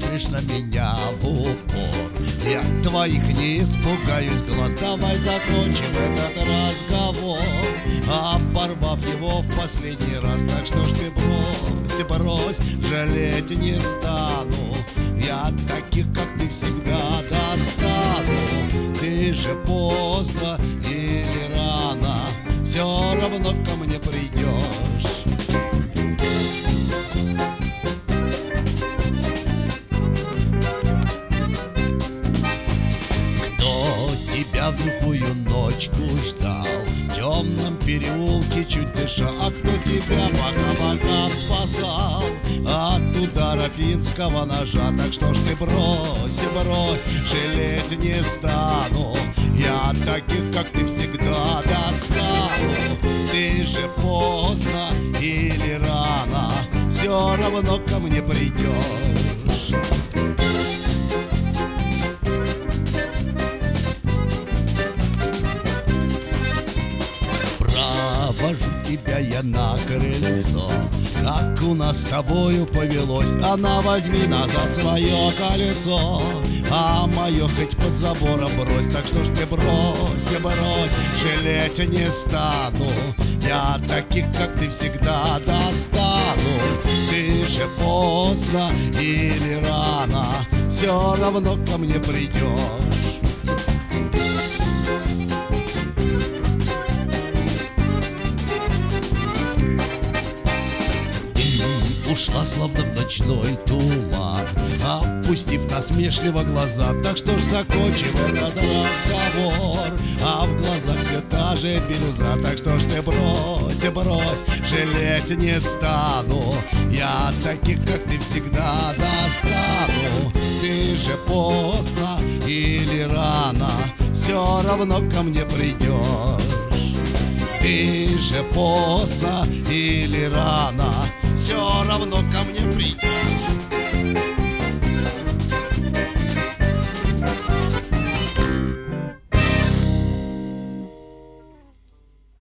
смотришь на меня в упор. Я твоих не испугаюсь глаз. Давай закончим этот разговор, оборвав его в последний раз. Так что ж ты брось, брось, жалеть не стану. Я таких, как ты, всегда достану. Ты же поздно или рано все равно ко мне придешь. Тебя в глухую ночку ждал, в темном переулке чуть дыша. А кто тебя пока спасал от удара финского ножа? Так что ж ты брось, брось, жалеть не стану. Я таких, как ты, всегда достану. Ты же поздно или рано все равно ко мне придешь. Провожу тебя я на крыльцо, как у нас с тобою повелось. Она возьми назад свое колесо, а мое хоть под забором брось. Так что ж ты брось, брось, жалеть не стану. Я таких, как ты, всегда достану. Ты же поздно или рано все равно ко мне придешь. Ушла словно в ночной туман, опустив насмешливо глаза. Так что ж закончим этот разговор, а в глазах все та же бирюза. Так что ж ты брось, брось, жалеть не стану. Я таких, как ты, всегда достану. Ты же поздно или рано все равно ко мне придешь. Ты же поздно или рано все равно ко мне придешь.